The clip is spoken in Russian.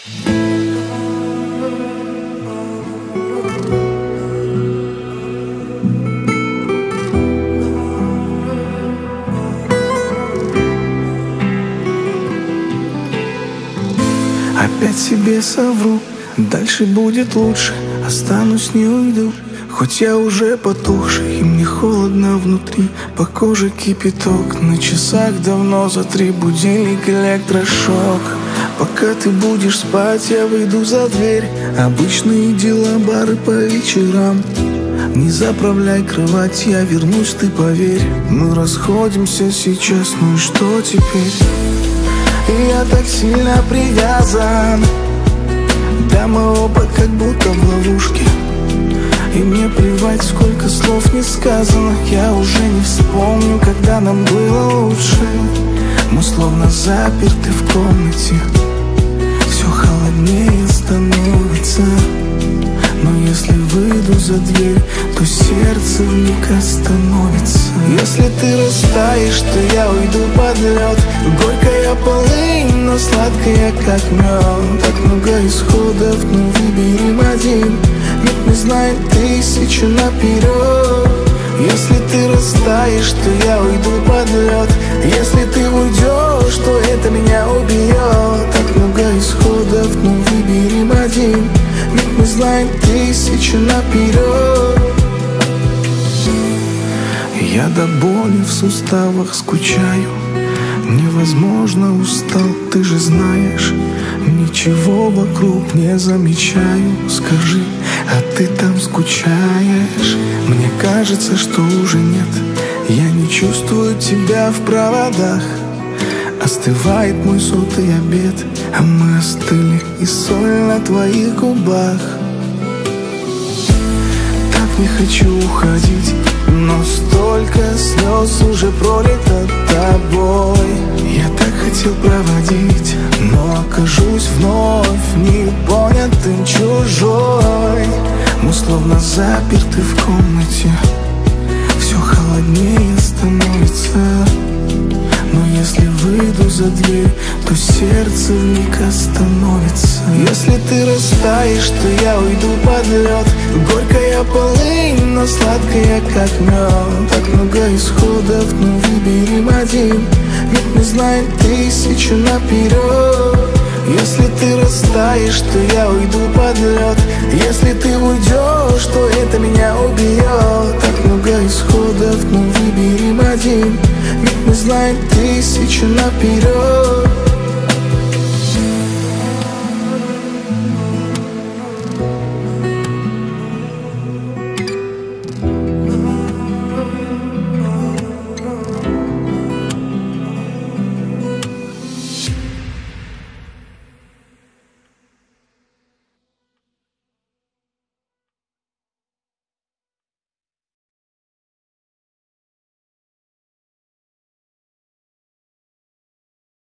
Опять себе совру, дальше будет лучше. Останусь, не уйду, хоть я уже потухший, и мне холодно внутри. По коже кипяток, на часах давно за 3. Будильник, электрошок. Пока ты будешь спать, я выйду за дверь. Обычные дела, бары по вечерам. Не заправляй кровать, я вернусь, ты поверь. Мы расходимся сейчас, ну и что теперь? И я так сильно привязан, да мы оба как будто в ловушке. И мне плевать, сколько слов не сказано. Я уже не вспомню, когда нам было лучше. Мы словно заперты в комнате, все холоднее становится. Но если выйду за дверь, то сердце вмиг остановится. Если ты растаешь, то я уйду под лед. Горькая полынь, но сладкая как мед. Так много исходов, но выберем один. Ведь мы знаем тысячу наперед. Если ты растаешь, то я уйду под лед. Если ты уйдешь, то это меня убьет. Так много исходов, но выберем один. Ведь мы знаем тысячу наперед. Я до боли в суставах скучаю. Невозможно, устал, ты же знаешь. Ничего вокруг не замечаю. Скажи, а ты там скучаешь? Мне кажется, что уже нет. Я не чувствую тебя в проводах. Остывает мой сотый обед, а мы остыли, и соль на твоих губах. Так не хочу уходить, но столько слез уже пролито тобой. Я так хотел проводить, но окажусь вновь непонятым, чужой. Мы словно заперты в комнате, все холоднее становится. Но если выйду за дверь, то сердце вмиг остановится. Если ты растаешь, то я уйду под лед. Горькая полынь, но сладкая как мед. Так много исходов, но выберем один. Ведь мы знаем тысячу наперед. Если ты растаешь, то я уйду под лед. Если ты уйдешь, то это меня убьет. Так много исходов, но выберем один. Ведь мы знаем тысячу наперед.